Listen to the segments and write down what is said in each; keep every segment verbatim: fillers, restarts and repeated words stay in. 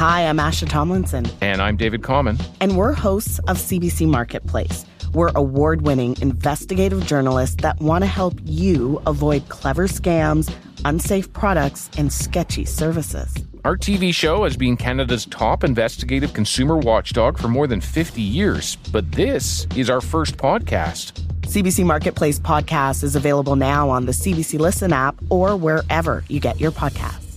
Hi, I'm Asha Tomlinson. And I'm David Common. And we're hosts of C B C Marketplace. We're award-winning investigative journalists that want to help you avoid clever scams, unsafe products, and sketchy services. Our T V show has been Canada's top investigative consumer watchdog for more than fifty years, but this is our first podcast. C B C Marketplace podcast is available now on the C B C Listen app or wherever you get your podcasts.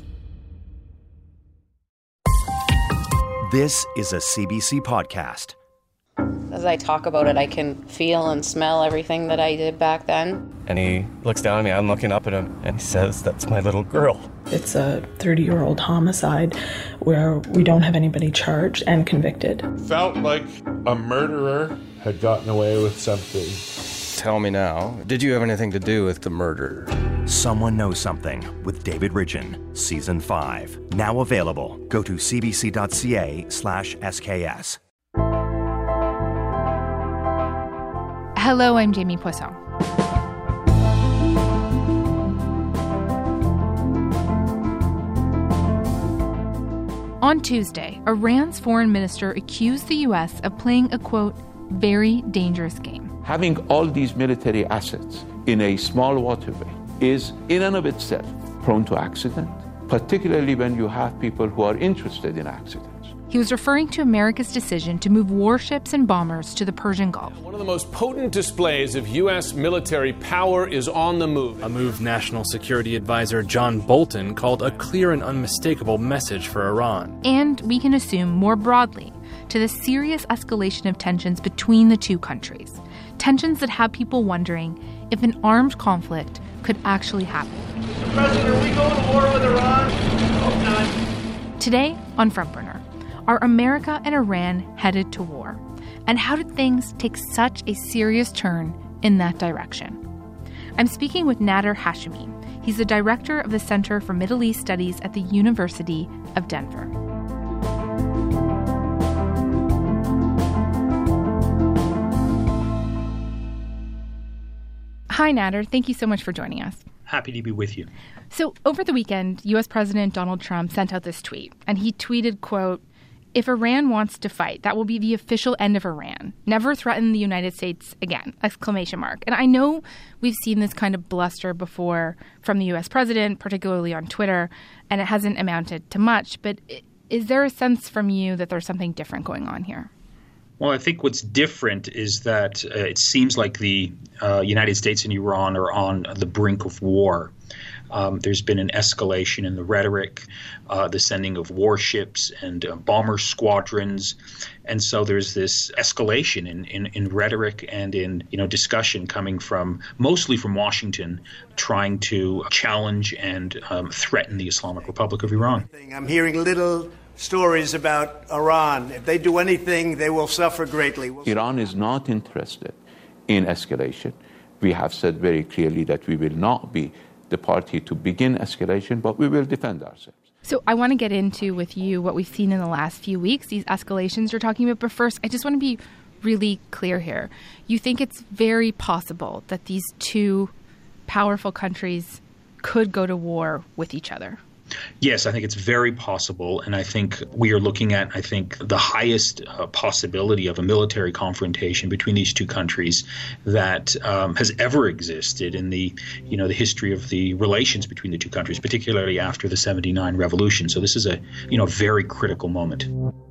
This is a C B C podcast. As I talk about it, I can feel and smell everything that I did back then. And he looks down at me, I'm looking up at him, and he says, "That's my little girl." It's a thirty-year-old homicide where we don't have anybody charged and convicted. Felt like a murderer had gotten away with something. Tell me now, did you have anything to do with the murder? Someone Knows Something with David Ridgen, Season five. Now available. Go to cbc.ca slash SKS. Hello, I'm Jamie Poisson. On Tuesday, Iran's foreign minister accused the U S of playing a, quote, very dangerous game. Having all these military assets in a small waterway is, in and of itself, prone to accident, particularly when you have people who are interested in accidents. He was referring to America's decision to move warships and bombers to the Persian Gulf. One of the most potent displays of U S military power is on the move. A move National Security Advisor John Bolton called a clear and unmistakable message for Iran. And we can assume more broadly to the serious escalation of tensions between the two countries. Tensions that have people wondering if an armed conflict could actually happen. Mister President, are we going to war with Iran? Hope not. Today on Front Burner, are America and Iran headed to war? And how did things take such a serious turn in that direction? I'm speaking with Nader Hashemi. He's the director of the Center for Middle East Studies at the University of Denver. Hi, Nader. Thank you so much for joining us. Happy to be with you. So over the weekend, U S President Donald Trump sent out this tweet, and he tweeted, quote, "If Iran wants to fight, that will be the official end of Iran. Never threaten the United States again!" Exclamation mark. And I know we've seen this kind of bluster before from the U S president, particularly on Twitter, and it hasn't amounted to much. But is there a sense from you that there's something different going on here? Well, I think what's different is that uh, it seems like the uh, United States and Iran are on the brink of war. Um, there's been an escalation in the rhetoric, uh, the sending of warships and uh, bomber squadrons. And so there's this escalation in, in, in rhetoric and in, you know, discussion coming from mostly from Washington, trying to challenge and um, threaten the Islamic Republic of Iran. I'm hearing little stories about Iran. If they do anything, they will suffer greatly. We'll Iran is not interested in escalation. We have said very clearly that we will not be the party to begin escalation, but we will defend ourselves. So I want to get into with you what we've seen in the last few weeks, these escalations you're talking about. But first, I just want to be really clear here. You think it's very possible that these two powerful countries could go to war with each other? Yes, I think it's very possible. And I think we are looking at, I think, the highest uh, possibility of a military confrontation between these two countries that um, has ever existed in the, you know, the history of the relations between the two countries, particularly after the seventy-nine revolution. So this is a, you know, very critical moment.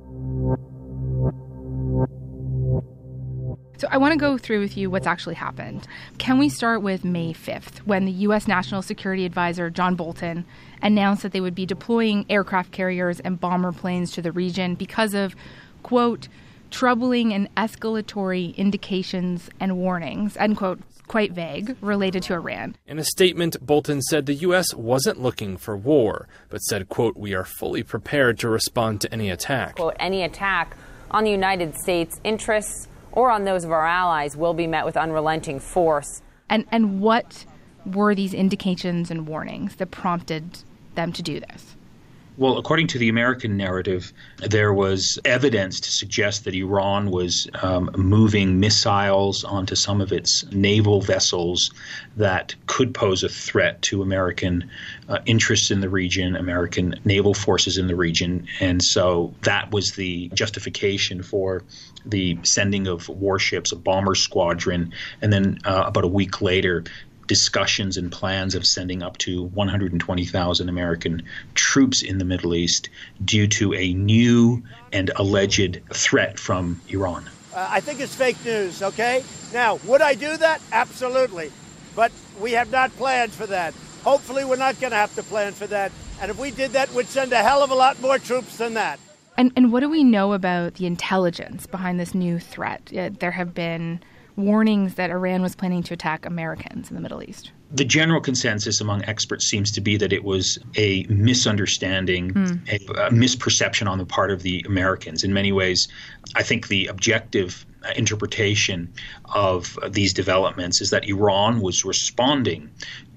So I want to go through with you what's actually happened. Can we start with May fifth, when the U S National Security Advisor John Bolton announced that they would be deploying aircraft carriers and bomber planes to the region because of, quote, troubling and escalatory indications and warnings, end quote, quite vague, related to Iran. In a statement, Bolton said the U S wasn't looking for war, but said, quote, "We are fully prepared to respond to any attack." Quote, "Any attack on the United States' interests or on those of our allies will be met with unrelenting force." And and what were these indications and warnings that prompted them to do this? Well, according to the American narrative, there was evidence to suggest that Iran was um, moving missiles onto some of its naval vessels that could pose a threat to American uh, interests in the region, American naval forces in the region. And so that was the justification for the sending of warships, a bomber squadron, and then uh, about a week later, discussions and plans of sending up to one hundred twenty thousand American troops in the Middle East due to a new and alleged threat from Iran. Uh, I think it's fake news, okay? Now, would I do that? Absolutely. But we have not planned for that. Hopefully we're not going to have to plan for that. And if we did that, we'd send a hell of a lot more troops than that. And, and what do we know about the intelligence behind this new threat? Uh, there have been warnings that Iran was planning to attack Americans in the Middle East. The general consensus among experts seems to be that it was a misunderstanding, mm. a, a misperception on the part of the Americans. In many ways, I think the objective interpretation of these developments is that Iran was responding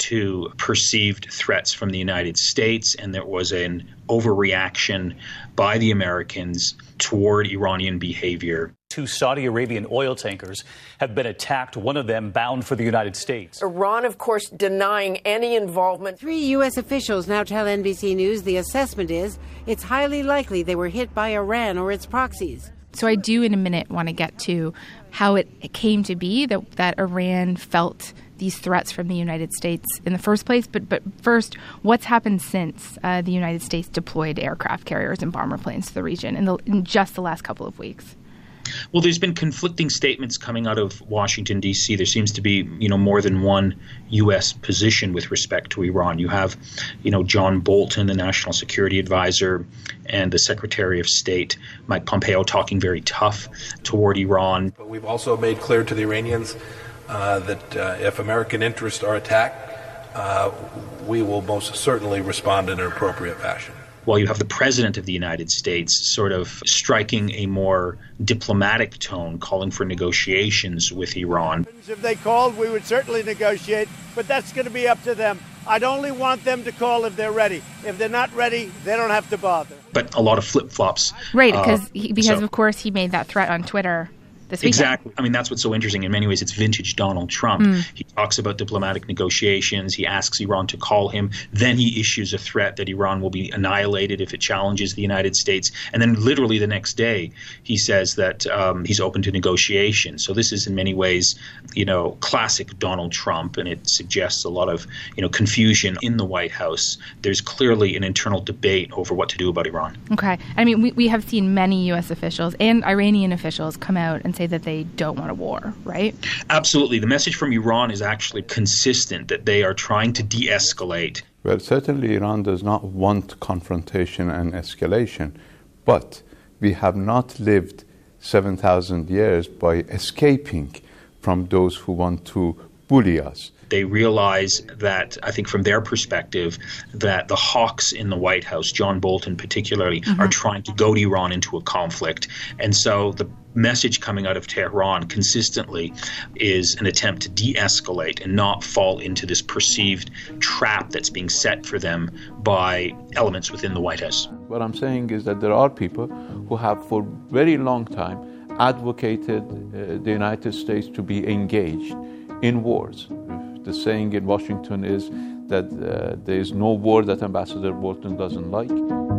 to perceived threats from the United States, and there was an overreaction by the Americans toward Iranian behavior. Two Saudi Arabian oil tankers have been attacked, one of them bound for the United States. Iran, of course, denying any involvement. Three U S officials now tell N B C News the assessment is it's highly likely they were hit by Iran or its proxies. So I do in a minute want to get to how it came to be that, that Iran felt these threats from the United States in the first place. But but first, what's happened since uh, the United States deployed aircraft carriers and bomber planes to the region in, the, in just the last couple of weeks? Well, there's been conflicting statements coming out of Washington, D C. There seems to be, you know, more than one U S position with respect to Iran. You have, you know, John Bolton, the National Security Advisor, and the Secretary of State, Mike Pompeo, talking very tough toward Iran. But we've also made clear to the Iranians uh, that uh, if American interests are attacked, uh, we will most certainly respond in an appropriate fashion. While you have the President of the United States sort of striking a more diplomatic tone, calling for negotiations with Iran. If they called, we would certainly negotiate, but that's going to be up to them. I'd only want them to call if they're ready. If they're not ready, they don't have to bother. But a lot of flip-flops. Right, because uh, because so. of course he made that threat on Twitter this weekend. Exactly. I mean, that's what's so interesting. In many ways, it's vintage Donald Trump. Mm. He talks about diplomatic negotiations. He asks Iran to call him. Then he issues a threat that Iran will be annihilated if it challenges the United States. And then literally the next day, he says that um, he's open to negotiation. So this is in many ways, you know, classic Donald Trump, and it suggests a lot of, you know, confusion in the White House. There's clearly an internal debate over what to do about Iran. Okay. I mean, we, we have seen many U S officials and Iranian officials come out and say that they don't want a war, right? Absolutely. The message from Iran is actually consistent, that they are trying to de-escalate. Well, certainly Iran does not want confrontation and escalation, but we have not lived seven thousand years by escaping from those who want to bully us. They realize that, I think from their perspective, that the hawks in the White House, John Bolton particularly, mm-hmm. are trying to goad Iran into a conflict. And so the message coming out of Tehran consistently is an attempt to de-escalate and not fall into this perceived trap that's being set for them by elements within the White House. What I'm saying is that there are people who have for a very long time advocated uh, the United States to be engaged in wars. The saying in Washington is that uh, there is no war that Ambassador Bolton doesn't like.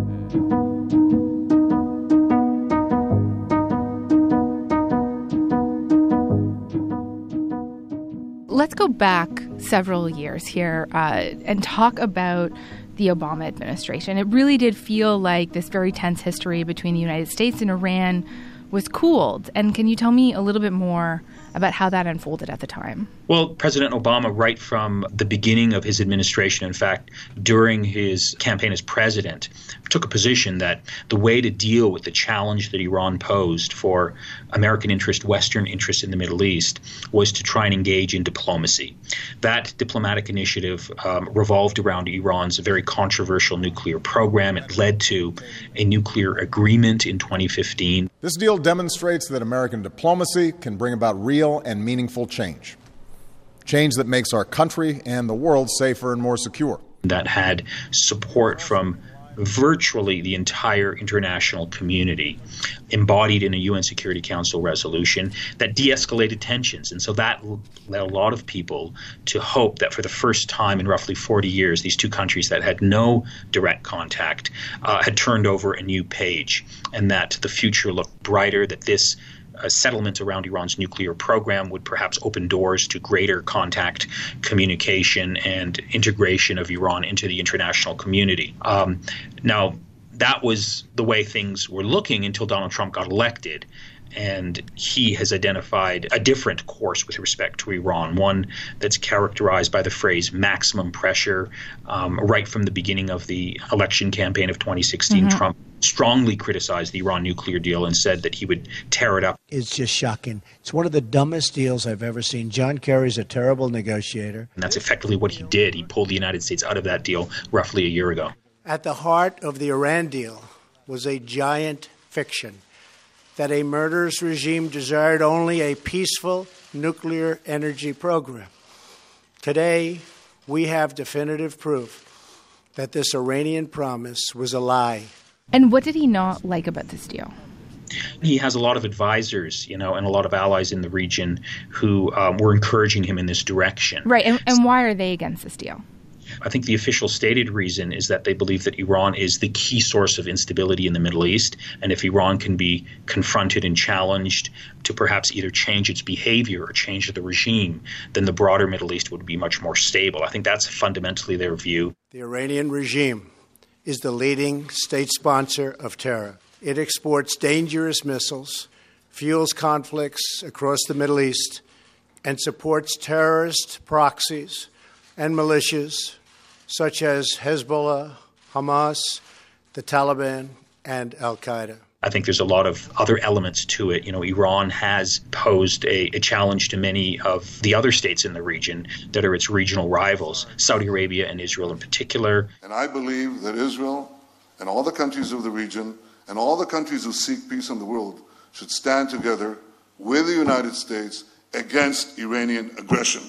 Let's go back several years here uh, and talk about the Obama administration. It really did feel like this very tense history between the United States and Iran was cooled. And can you tell me a little bit more about how that unfolded at the time? Well, President Obama, right from the beginning of his administration, in fact, during his campaign as president, took a position that the way to deal with the challenge that Iran posed for American interest, Western interest in the Middle East, was to try and engage in diplomacy. That diplomatic initiative um, revolved around Iran's very controversial nuclear program. It led to a nuclear agreement in twenty fifteen. This deal demonstrates that American diplomacy can bring about real and meaningful change. Change that makes our country and the world safer and more secure. That had support from virtually the entire international community, embodied in a U N Security Council resolution that de-escalated tensions. And so that led a lot of people to hope that for the first time in roughly forty years, these two countries that had no direct contact uh, had turned over a new page, and that the future looked brighter, that this a settlement around Iran's nuclear program would perhaps open doors to greater contact, communication, and integration of Iran into the international community. Um, now, that was the way things were looking until Donald Trump got elected. And he has identified a different course with respect to Iran, one that's characterized by the phrase maximum pressure. Um, right from the beginning of the election campaign of twenty sixteen, mm-hmm. Trump strongly criticized the Iran nuclear deal and said that he would tear it up. It's just shocking. It's one of the dumbest deals I've ever seen. John Kerry's a terrible negotiator. And that's effectively what he did. He pulled the United States out of that deal roughly a year ago. At the heart of the Iran deal was a giant fiction that a murderous regime desired only a peaceful nuclear energy program. Today, we have definitive proof that this Iranian promise was a lie. And what did he not like about this deal? He has a lot of advisors, you know, and a lot of allies in the region who um, were encouraging him in this direction. Right, and, and why are they against this deal? I think the official stated reason is that they believe that Iran is the key source of instability in the Middle East, and if Iran can be confronted and challenged to perhaps either change its behavior or change the regime, then the broader Middle East would be much more stable. I think that's fundamentally their view. The Iranian regime is the leading state sponsor of terror. It exports dangerous missiles, fuels conflicts across the Middle East, and supports terrorist proxies and militias such as Hezbollah, Hamas, the Taliban, and al-Qaeda. I think there's a lot of other elements to it. You know, Iran has posed a, a challenge to many of the other states in the region that are its regional rivals, Saudi Arabia and Israel in particular. And I believe that Israel and all the countries of the region and all the countries who seek peace in the world should stand together with the United States against Iranian aggression.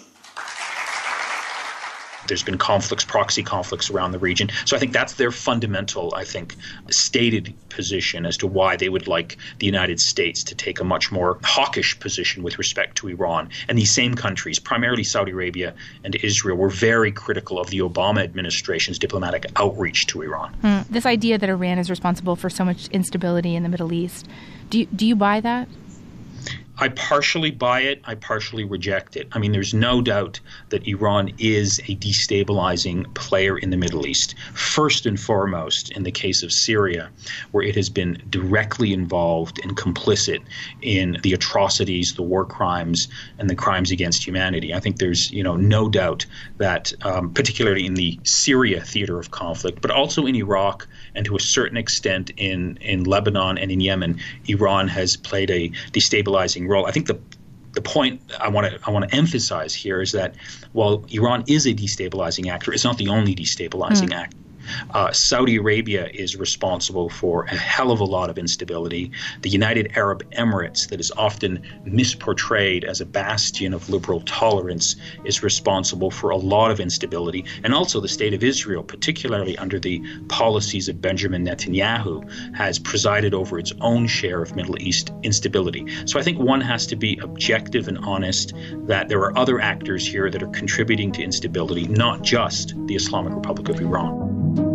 There's been conflicts, proxy conflicts around the region. So I think that's their fundamental, I think, stated position as to why they would like the United States to take a much more hawkish position with respect to Iran. And these same countries, primarily Saudi Arabia and Israel, were very critical of the Obama administration's diplomatic outreach to Iran. Hmm. This idea that Iran is responsible for so much instability in the Middle East, do you, do you buy that? I partially buy it. I partially reject it. I mean, there's no doubt that Iran is a destabilizing player in the Middle East, first and foremost in the case of Syria, where it has been directly involved and complicit in the atrocities, the war crimes, and the crimes against humanity. I think there's, you know, no doubt that, um, particularly in the Syria theater of conflict, but also in Iraq and to a certain extent in, in Lebanon and in Yemen, Iran has played a destabilizing role. I think the the point I want to I want to emphasize here is that while Iran is a destabilizing actor, it's not the only destabilizing mm. actor. Uh, Saudi Arabia is responsible for a hell of a lot of instability. The United Arab Emirates, that is often misportrayed as a bastion of liberal tolerance, is responsible for a lot of instability. And also the State of Israel, particularly under the policies of Benjamin Netanyahu, has presided over its own share of Middle East instability. So I think one has to be objective and honest that there are other actors here that are contributing to instability, not just the Islamic Republic of Iran.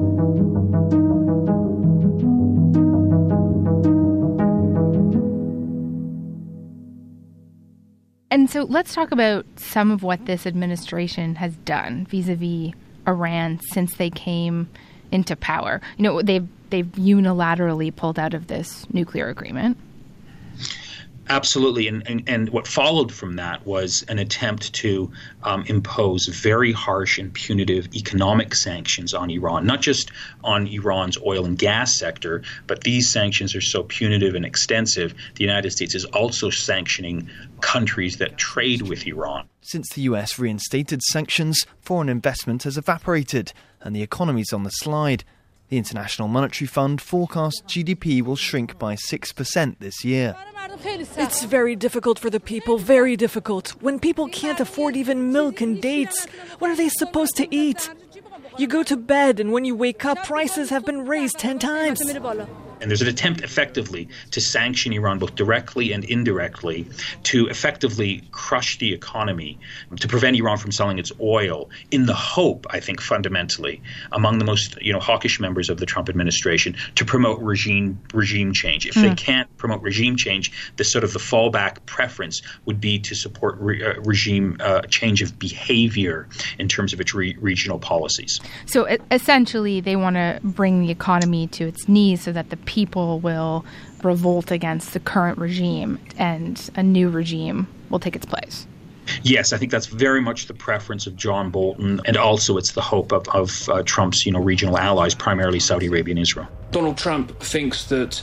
And so let's talk about some of what this administration has done vis-a-vis Iran since they came into power. You know, they've they've unilaterally pulled out of this nuclear agreement. Absolutely. And, and, and what followed from that was an attempt to um, impose very harsh and punitive economic sanctions on Iran, not just on Iran's oil and gas sector, but these sanctions are so punitive and extensive. The United States is also sanctioning countries that trade with Iran. Since the U S reinstated sanctions, foreign investment has evaporated and the economy's on the slide. The International Monetary Fund forecasts G D P will shrink by six percent this year. It's very difficult for the people, very difficult. When people can't afford even milk and dates, what are they supposed to eat? You go to bed, and when you wake up, prices have been raised ten times. And there's an attempt effectively to sanction Iran both directly and indirectly to effectively crush the economy, to prevent Iran from selling its oil in the hope, I think, fundamentally, among the most you know hawkish members of the Trump administration, to promote regime regime change. If mm. they can't promote regime change, the sort of the fallback preference would be to support re- uh, regime uh, change of behavior in terms of its re- regional policies. So it, essentially, they want to bring the economy to its knees so that the people will revolt against the current regime and a new regime will take its place. Yes, I think that's very much the preference of John Bolton, and also it's the hope of, of uh, Trump's you know regional allies, primarily Saudi Arabia and Israel. Donald Trump thinks that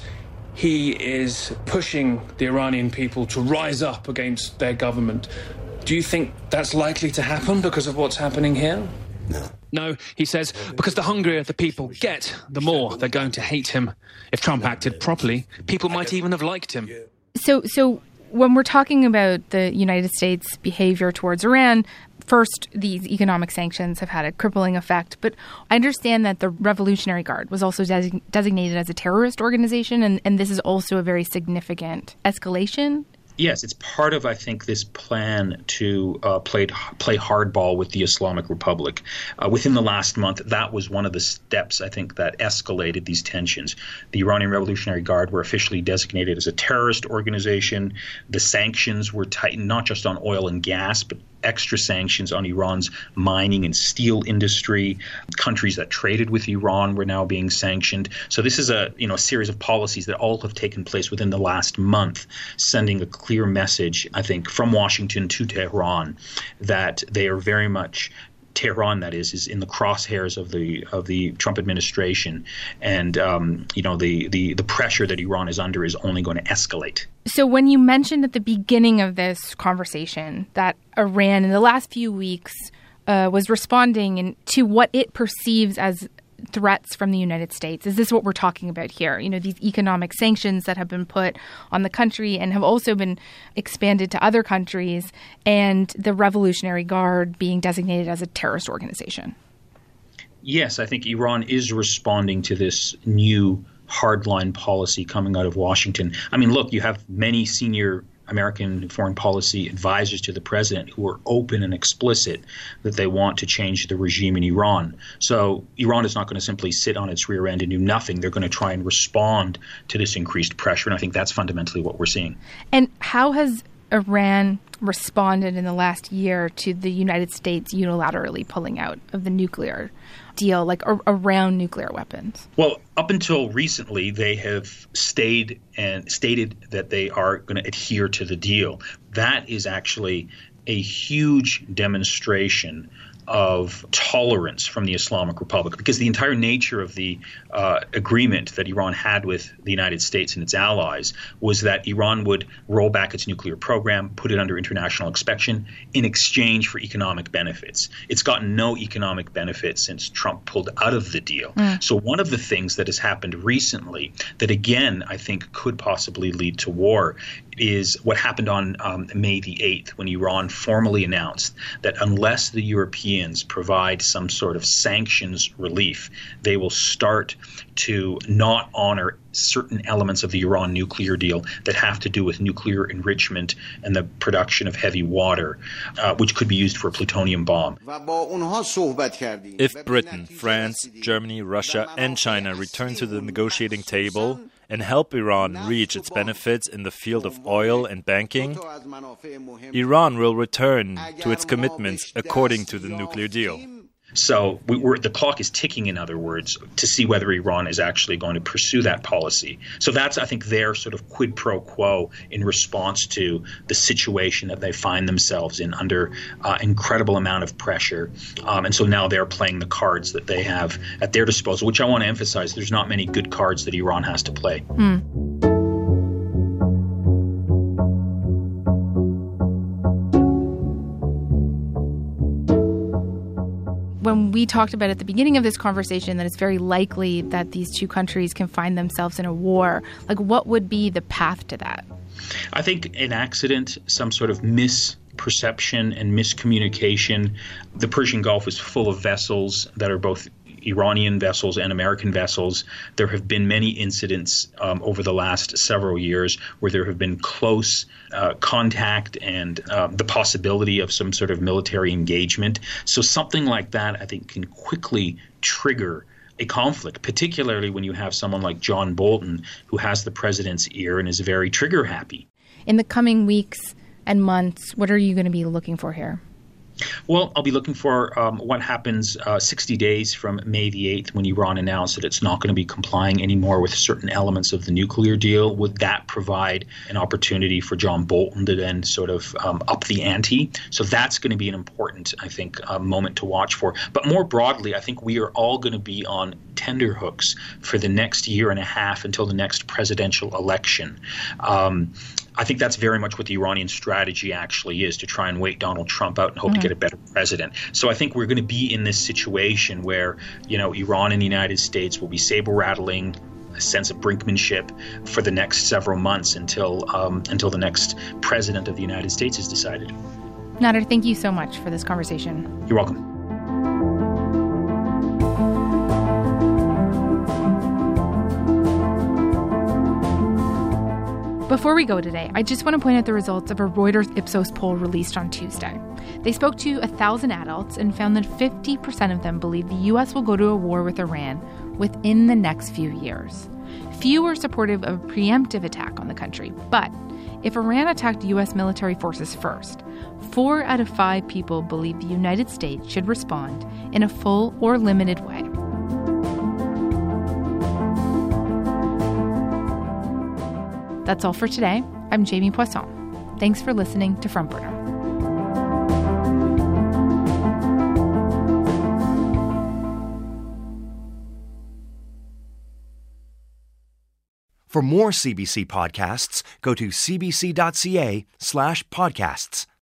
he is pushing the Iranian people to rise up against their government. Do you think that's likely to happen because of what's happening here? No. No, he says, because the hungrier the people get, the more they're going to hate him. If Trump acted properly, people might even have liked him. So, so when we're talking about the United States' behavior towards Iran, first, these economic sanctions have had a crippling effect. But I understand that the Revolutionary Guard was also des- designated as a terrorist organization, and, and this is also a very significant escalation. Yes, it's part of, I think, this plan to uh, play play hardball with the Islamic Republic. Uh, within the last month, that was one of the steps, I think, that escalated these tensions. The Iranian Revolutionary Guard were officially designated as a terrorist organization. The sanctions were tightened not just on oil and gas, but extra sanctions on Iran's mining and steel industry. Countries that traded with Iran were now being sanctioned. So this is a you know a series of policies that all have taken place within the last month, sending a clear message, I think, from Washington to Tehran that they are very much Tehran, that is, is in the crosshairs of the of the Trump administration, and um, you know the, the the pressure that Iran is under is only going to escalate. So when you mentioned at the beginning of this conversation that Iran in the last few weeks uh, was responding in, to what it perceives as threats from the United States, is this what we're talking about here? You know, these economic sanctions that have been put on the country and have also been expanded to other countries, and the Revolutionary Guard being designated as a terrorist organization. Yes, I think Iran is responding to this new hardline policy coming out of Washington. I mean, look, you have many senior American foreign policy advisors to the president who are open and explicit that they want to change the regime in Iran. So Iran is not going to simply sit on its rear end and do nothing. They're going to try and respond to this increased pressure, and I think that's fundamentally what we're seeing. And how has Iran responded in the last year to the United States unilaterally pulling out of the nuclear deal, like ar- around nuclear weapons? Well, up until recently, they have stayed and stated that they are going to adhere to the deal. That is actually a huge demonstration of tolerance from the Islamic Republic, because the entire nature of the uh, agreement that Iran had with the United States and its allies was that Iran would roll back its nuclear program, put it under international inspection in exchange for economic benefits. It's gotten no economic benefits since Trump pulled out of the deal. Mm. So one of the things that has happened recently that, again, I think could possibly lead to war is what happened on um, May the eighth, when Iran formally announced that unless the Europeans provide some sort of sanctions relief, they will start to not honor certain elements of the Iran nuclear deal that have to do with nuclear enrichment and the production of heavy water, uh, which could be used for a plutonium bomb. If Britain, France, Germany, Russia, and China return to the negotiating table and help Iran reach its benefits in the field of oil and banking, Iran will return to its commitments according to the nuclear deal. So we we're, the clock is ticking, in other words, to see whether Iran is actually going to pursue that policy. So that's, I think, their sort of quid pro quo in response to the situation that they find themselves in under uh, incredible amount of pressure. Um, and so now they're playing the cards that they have at their disposal, which I want to emphasize, there's not many good cards that Iran has to play. Mm. When we talked about at the beginning of this conversation that it's very likely that these two countries can find themselves in a war, like what would be the path to that? I think an accident, some sort of mis misperception and miscommunication. The Persian Gulf is full of vessels that are both Iranian vessels and American vessels. There have been many incidents um, over the last several years where there have been close uh, contact and uh, the possibility of some sort of military engagement. So something like that, I think, can quickly trigger a conflict, particularly when you have someone like John Bolton, who has the president's ear and is very trigger happy. In the coming weeks and months, what are you going to be looking for here? Well, I'll be looking for um, what happens uh, sixty days from May the eighth when Iran announced that it's not going to be complying anymore with certain elements of the nuclear deal. Would that provide an opportunity for John Bolton to then sort of um, up the ante? So that's going to be an important, I think, uh, moment to watch for. But more broadly, I think we are all going to be on tenterhooks for the next year and a half until the next presidential election. Um, I think that's very much what the Iranian strategy actually is, to try and wait Donald Trump out and hope mm-hmm. to get a better president. So I think we're going to be in this situation where, you know, Iran and the United States will be saber-rattling, a sense of brinkmanship for the next several months until um, until the next president of the United States is decided. Nader, thank you so much for this conversation. You're welcome. Before we go today, I just want to point out the results of a Reuters Ipsos poll released on Tuesday. They spoke to one thousand adults and found that fifty percent of them believe the U S will go to a war with Iran within the next few years. Few are supportive of a preemptive attack on the country, but if Iran attacked U S military forces first, four out of five people believe the United States should respond in a full or limited way. That's all for today. I'm Jamie Poisson. Thanks for listening to Front Burner. For more C B C podcasts, go to cbc.ca slash podcasts.